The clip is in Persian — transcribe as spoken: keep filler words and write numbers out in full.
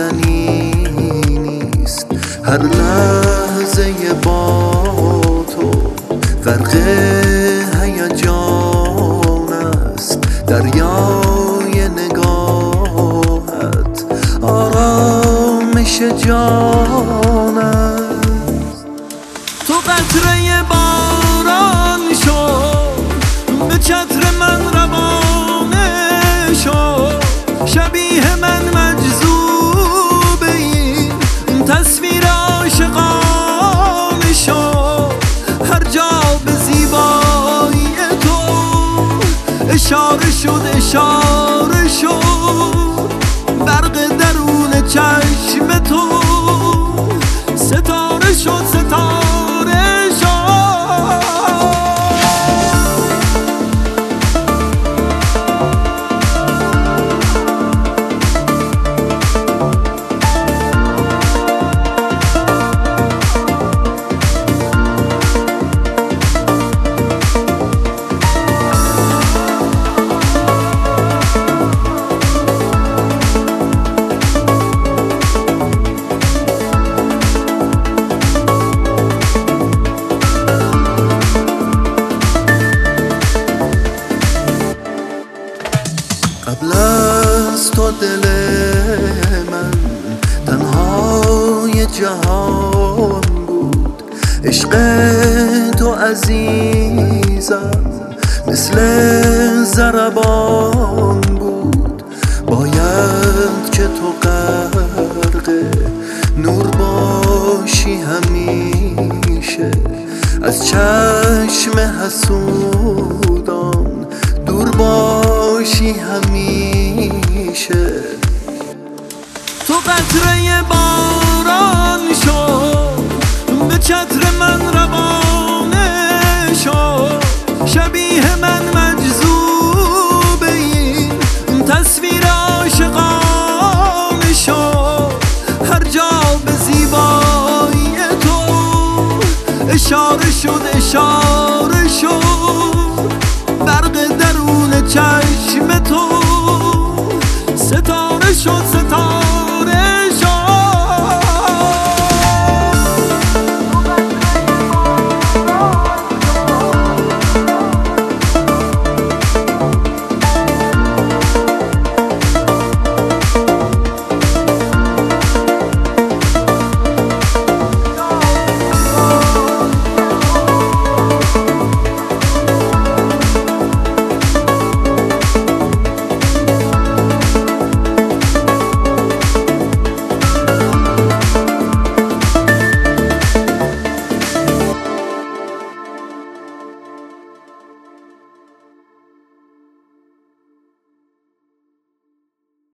ماندنی نیست. هر لحظه با تو غرق هیجان است. دریای نگاهت آرامش جان است. تو قطره باران شو، به چتر من روانه شو. شبیه من مجذوب این تصویر عاشقانه شو. هر جا به زیبایی تو اشاره شد اشاره شد. برق درون چشم تو ستاره شد ستاره شد. قبل از تو دل من تنهای جهان بود. عشق تو عزیزم مثل ضربان بود. باید که تو غرق نور باشی همیشه، از چشم حسودان دور باشی همیشه. تو قطره باران شو، به چتر من روانه شو. شبیه من مجذوب این تصویر عاشقانه شو. هر جا به زیبایی تو اشاره شد اشاره شد. برق درون چشم تو ستاره شد ستاره